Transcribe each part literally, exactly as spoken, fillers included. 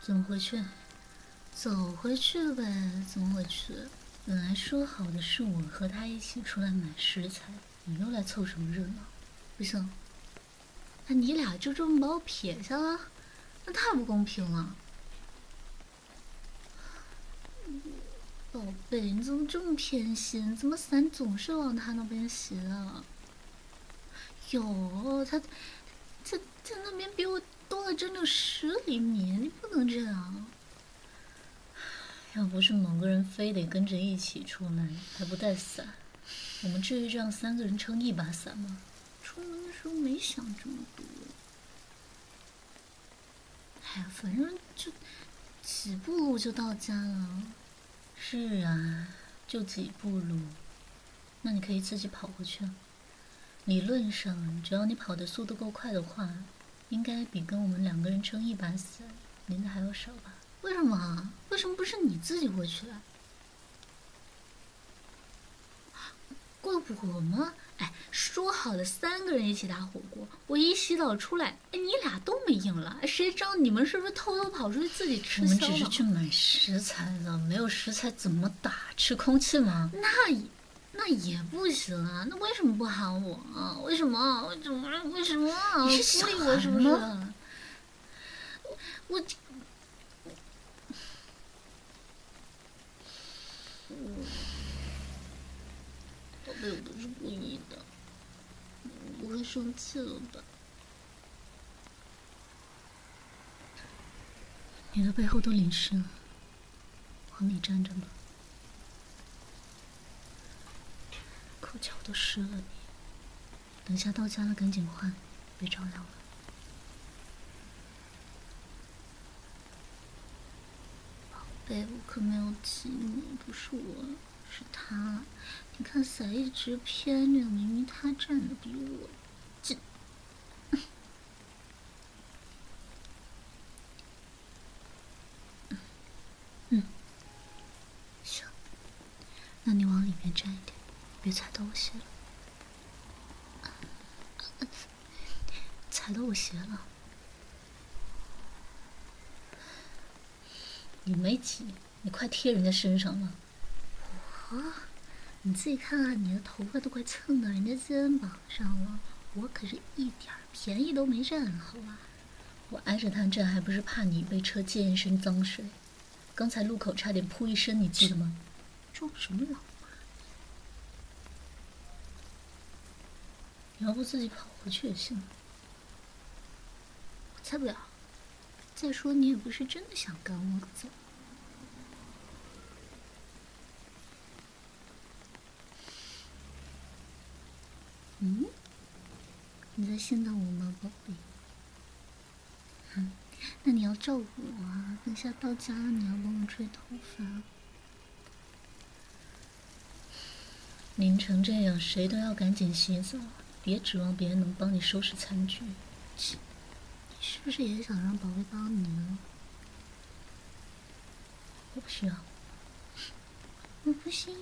怎么回去？走回去呗，怎么回去？本来说好的是我和他一起出来买食材，你又来凑什么热闹？不行，那你俩就这么把我撇下了，那太不公平了。宝贝，你怎么这么偏心？怎么伞总是往他那边斜啊？有他，在在那边比我多了整整十厘米，你不能这样。要不是某个人非得跟着一起出来，还不带伞，我们至于这样三个人撑一把伞吗？出门的时候没想这么多。哎呀，反正就几步路就到家了。是啊，就几步路，那你可以自己跑过去啊。理论上，只要你跑的速度够快的话，应该比跟我们两个人撑一把伞淋的还要少吧？为什么啊？为什么不是你自己过去啊？怪我吗？哎，说好了三个人一起打火锅，我一洗澡出来，哎，你俩都没影了，谁知道你们是不是偷偷跑出去自己吃宵了？我们只是去买食材了，没有食材怎么打？吃空气吗？那也那也不行啊！那为什么不喊我啊？为什么？为什么？为什么？ 你是小我是不是？我我。宝贝，我不是故意的，不会生气了吧？你的背后都淋湿了，往里站着吧。口角都湿了你，等下到家了赶紧换，别着凉了。宝贝，我可没有气你，不是我，是他。你看伞一直偏着，明明他站的比我近。嗯，行，那你往里面站一点，别踩到我鞋了。踩到我鞋了。你没急，你快贴人家身上了。我，你自己看看，你的头发都快蹭到人家肩膀上了，我可是一点便宜都没占，好吧？我挨着他站，还不是怕你被车溅一身脏水？刚才路口差点扑一身，你记得吗？装什么老妈？你要不自己跑回去也行。我才不要！再说你也不是真的想赶我走。嗯？你在心疼我吗，宝贝？嗯，那你要照顾我啊！等下到家了，你要帮我吹头发。淋成这样，谁都要赶紧洗澡，别指望别人能帮你收拾餐具。切，你是不是也想让宝贝帮你呢？我不需要。我不需要。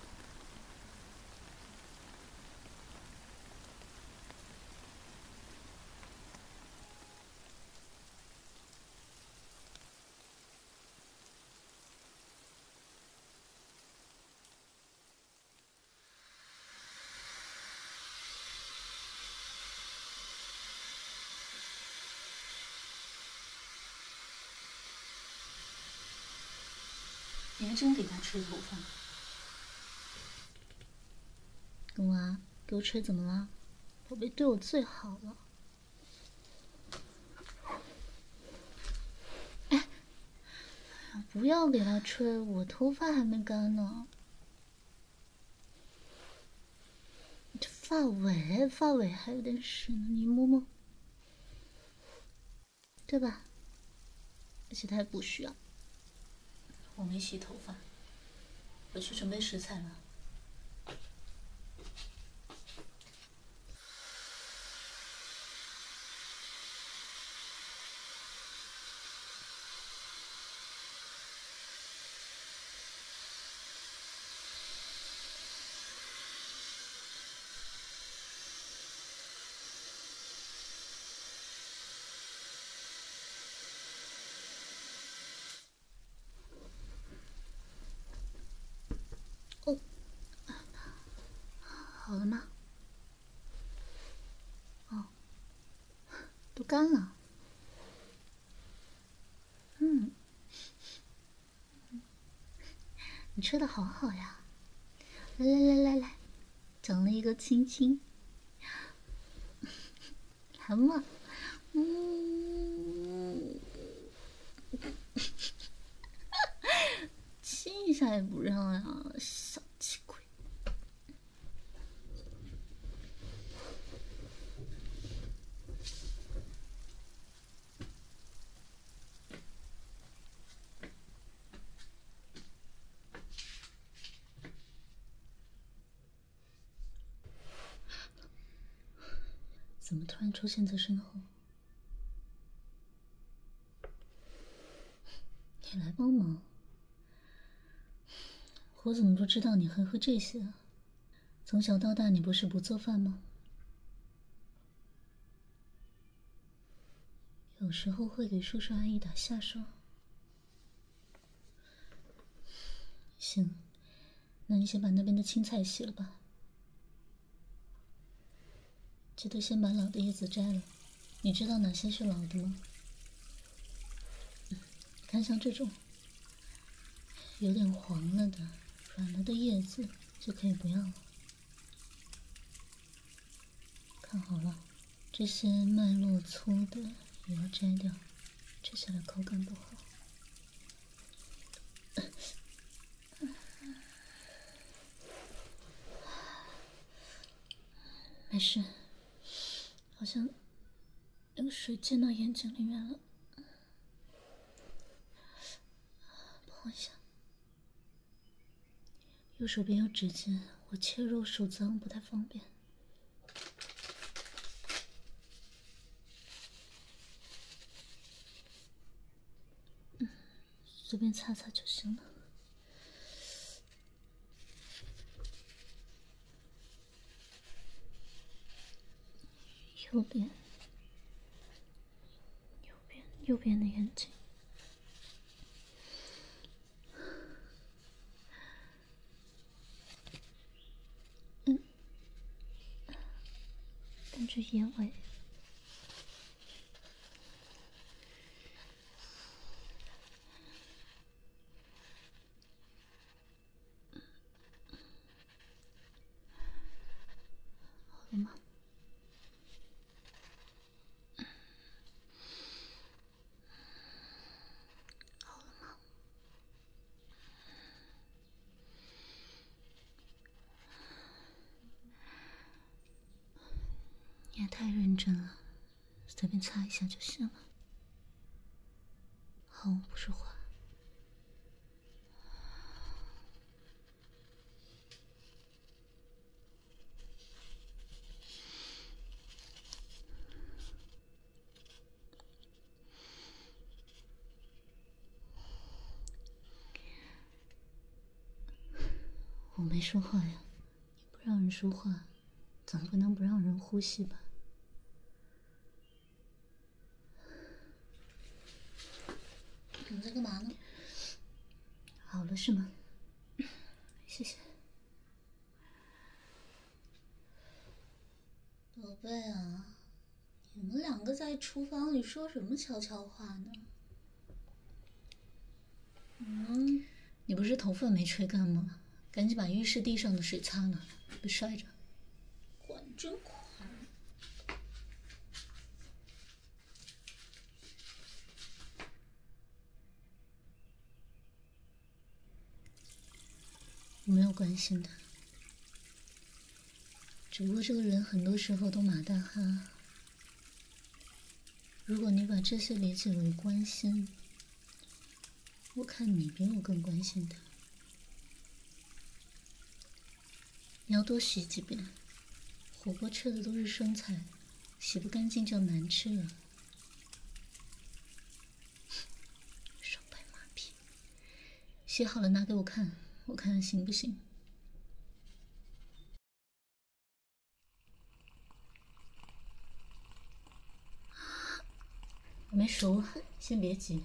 你还真给他吹头发？干嘛？给我吹怎么了？宝贝对我最好了。哎，不要给他吹，我头发还没干呢。发尾，发尾还有点湿呢，你摸摸，对吧？而且他也不需要。我没洗头发，我去准备食材了。 好了吗？哦，都干了。嗯，你吹的好好呀！来来来来来，整了一个亲亲，来嘛，嗯，亲一下也不让呀，小气鬼！怎么突然出现在身后？你来帮忙？我怎么不知道你还会这些啊？从小到大你不是不做饭吗？有时候会给叔叔阿姨打下手。行，那你先把那边的青菜洗了吧。记得先把老的叶子摘了。你知道哪些是老的吗？看像这种有点黄了的、软了的叶子就可以不要了。看好了，这些脉络粗的也要摘掉，吃起来口感不好。没事，好像有水溅到眼睛里面了，帮我一下。右手边有指尖，我切肉手脏不太方便。嗯，随便擦擦就行了。右边，右边，右边的眼睛。嗯，感觉眼尾。好了吗？好了吗？你也太认真了，随便擦一下就行了。好，不说话。我没说话呀，你不让人说话，总不能不让人呼吸吧？你在干嘛呢？好了是吗？谢谢。宝贝啊，你们两个在厨房里说什么悄悄话呢？嗯，你不是头发没吹干吗？赶紧把浴室地上的水擦了，别摔着。管真宽。我没有关心的，只不过这个人很多时候都马大哈。如果你把这些理解为关心，我看你比我更关心他。你要多洗几遍，火锅吃的都是生菜，洗不干净就难吃了。少拍马屁。洗好了拿给我看，我看看行不行。还没熟，先别急。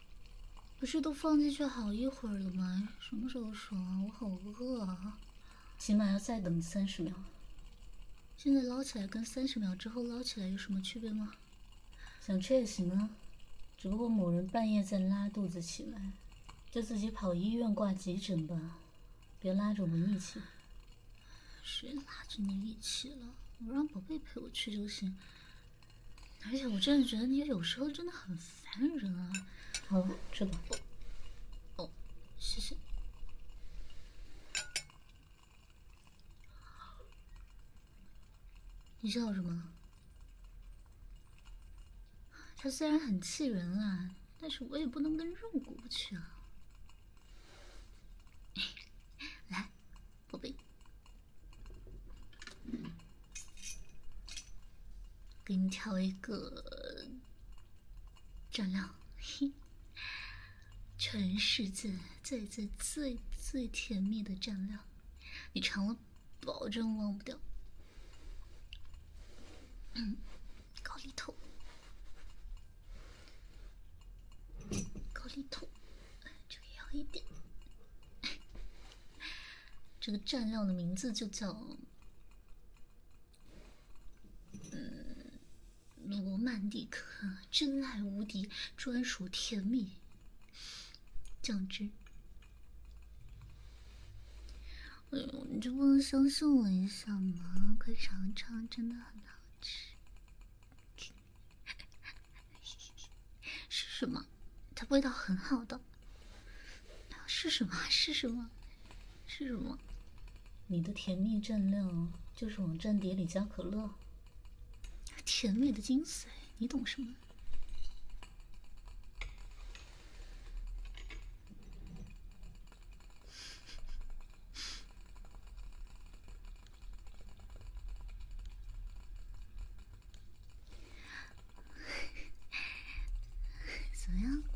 不是都放进去好一会儿了吗？什么时候熟啊？我好饿啊！ 起码要再等三十秒。 现在捞起来跟三十秒之后捞起来有什么区别吗？ 想吃也行啊，只不过某人半夜再拉肚子起来，就自己跑医院挂急诊吧，别拉着我们一起。 谁拉着你一起了？我让宝贝陪我去就行。而且我真的觉得你有时候真的很烦人啊。 好了，吃吧。 哦，哦，谢谢。你笑什么？他虽然很气人啦，但是我也不能跟肉过不去啊。来，宝贝，给你挑一个蘸料，嘿，全世界最最最最甜蜜的蘸料，你尝了保证忘不掉。嗯，高丽头，高丽头，这个要一点。这个蘸料的名字就叫，嗯，罗曼蒂克真爱无敌专属甜蜜酱汁。哎呦，你就不能相信我一下吗？快尝尝，真的很好吃。是什么？它味道很好的。是什么？是什么？是什么？ 你的甜蜜蘸料就是往蘸碟里加可乐。 甜蜜的精髓，你懂什么？怎么样？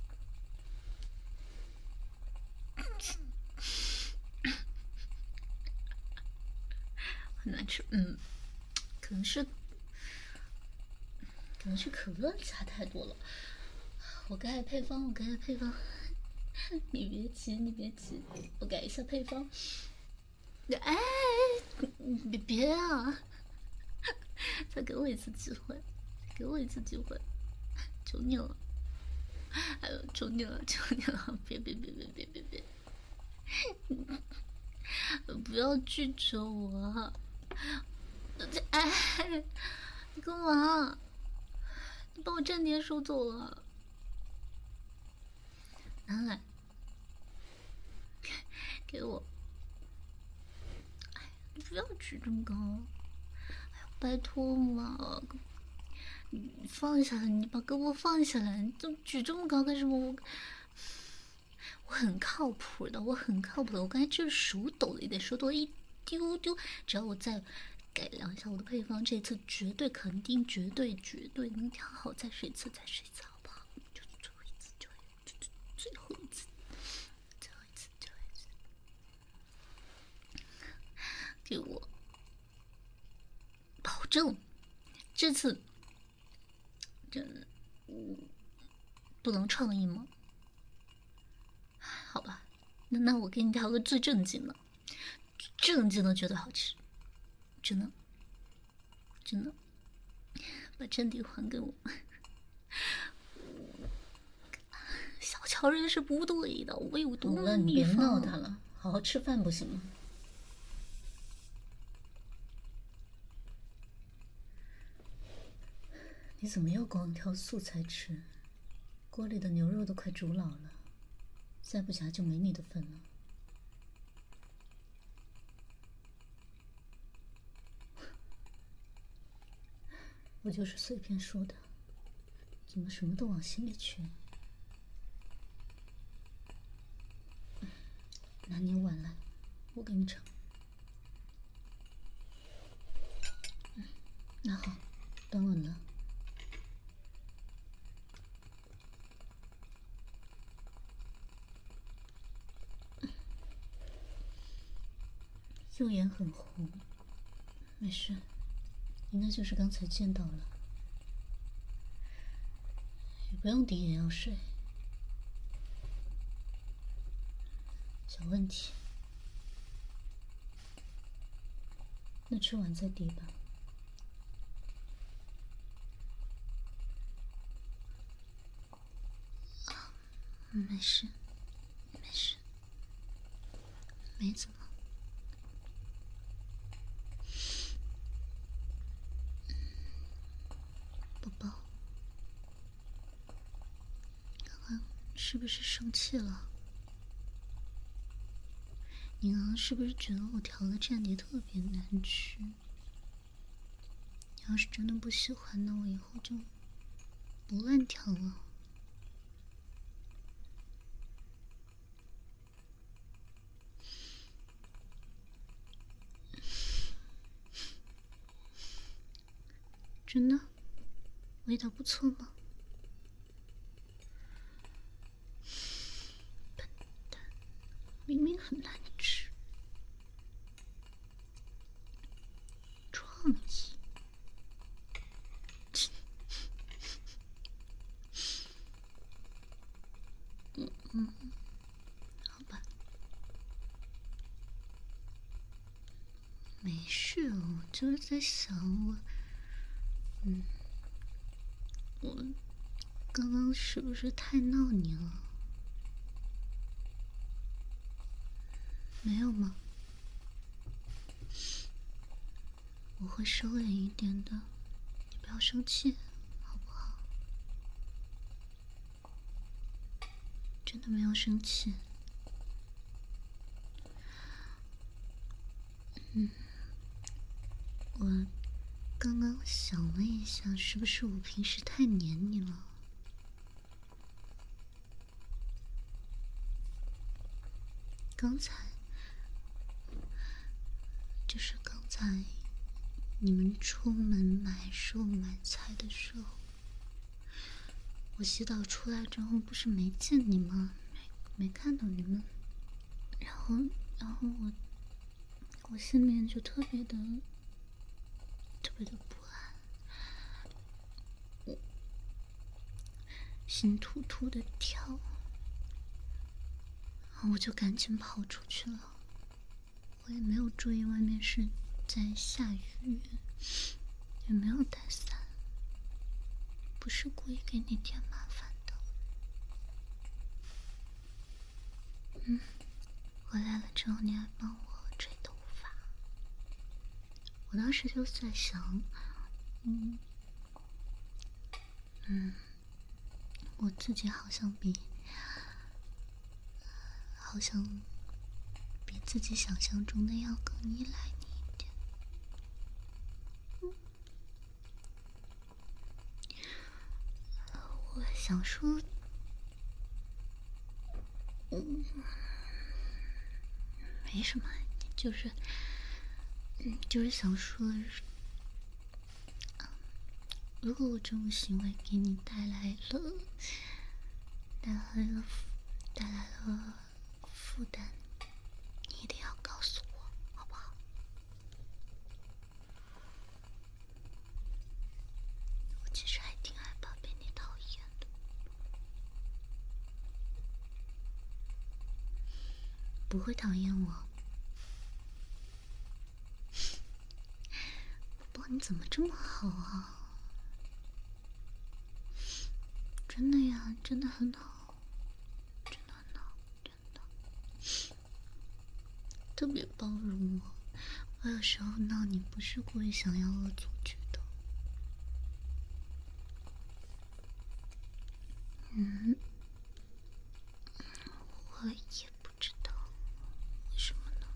很难吃，嗯，可能是，可能是可乐加太多了。我改配方，我改配方。你别急，你别急，我改一下配方。哎，别别啊！再给我一次机会，给我一次机会，求你了！哎呦，求你了，求你了！别别别别别别别！不要拒绝我！哎，你干嘛？你把我蘸碟收走了，拿来，给给我！哎，你不要举这么高！哎呦，拜托嘛！你放下来，你把胳膊放下来，你怎么举这么高干什么？我我很靠谱的，我很靠谱的。我刚才就是手抖了一点，手抖了一丢丢。只要我再改良一下我的配方，这次绝对肯定绝对绝对能调好。再试一次，再试一次，好不好？就最后一次，最后一次，最后一次，最后一次，最后一次，给我保证，这次真不能创意吗？好吧，那那我给你调个最正经的，正经的绝对好吃，真的，真的，把真谛还给我。小乔人是不对的，我有多了，你别闹他了，好好吃饭不行吗？你怎么又光挑素菜吃？锅里的牛肉都快煮老了，再不夹就没你的份了。我就是随便说的，怎么什么都往心里去？拿你碗来，我给你盛。那好，端稳了。右眼很红，没事，应该就是刚才见到了，也不用滴眼药水，小问题。 那吃完再滴吧。 啊，没事，没事，没怎么。宝宝，刚刚是不是生气了？你刚刚是不是觉得我调的战底特别难吃？你要是真的不喜欢，那我以后就不乱调了。真的，味道不错吗？笨蛋，明明很难吃。创意。嗯嗯，好吧，没事，我就是在想我，嗯，我刚刚是不是太闹你了？没有吗？我会收敛一点的，你不要生气，好不好？真的没有生气。嗯，我刚刚想了一下，是不是我平时太黏你了？刚才，就是刚才，你们出门买肉买菜的时候，我洗澡出来之后，不是没见你吗？没没看到你们，然后，然后我，我心里面就特别的，特别的不安，我心突突的跳。我就赶紧跑出去了，我也没有注意外面是在下雨，也没有带伞，不是故意给你添麻烦的。嗯，回来了之后你还帮我吹头发，我当时就在想，嗯嗯，我自己好像比。好像比自己想象中的要更依赖你一点。嗯，我想说，嗯，没什么，就是，嗯，就是想说，如果我这种行为给你带来了，带来了，带来了负担，你一定要告诉我，好不好？我其实还挺害怕被你讨厌的。不会讨厌我。宝宝，你怎么这么好啊？真的呀，真的很好，真的很好，真的。特别包容我，我有时候闹你不是故意想要恶作剧的。嗯，我也不知道为什么呢？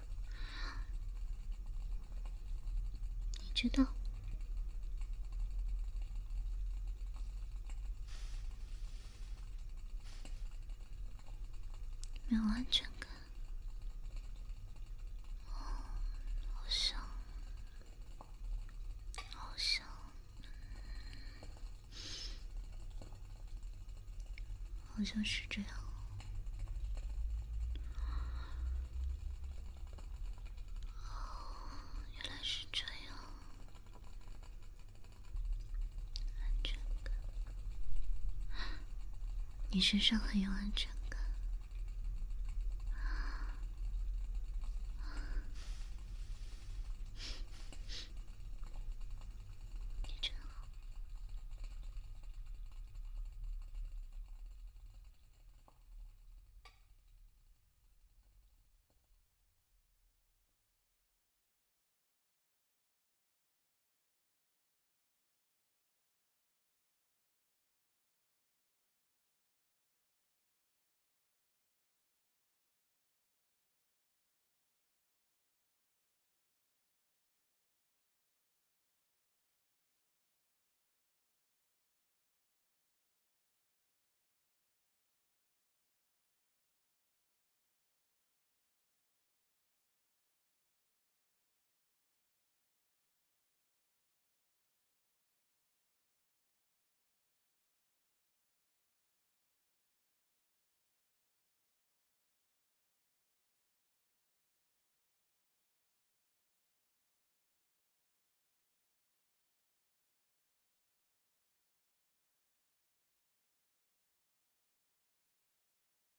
你知道？没有安全感。哦，好像，好像，好像是这样。原来是这样。安全感，你身上很有安全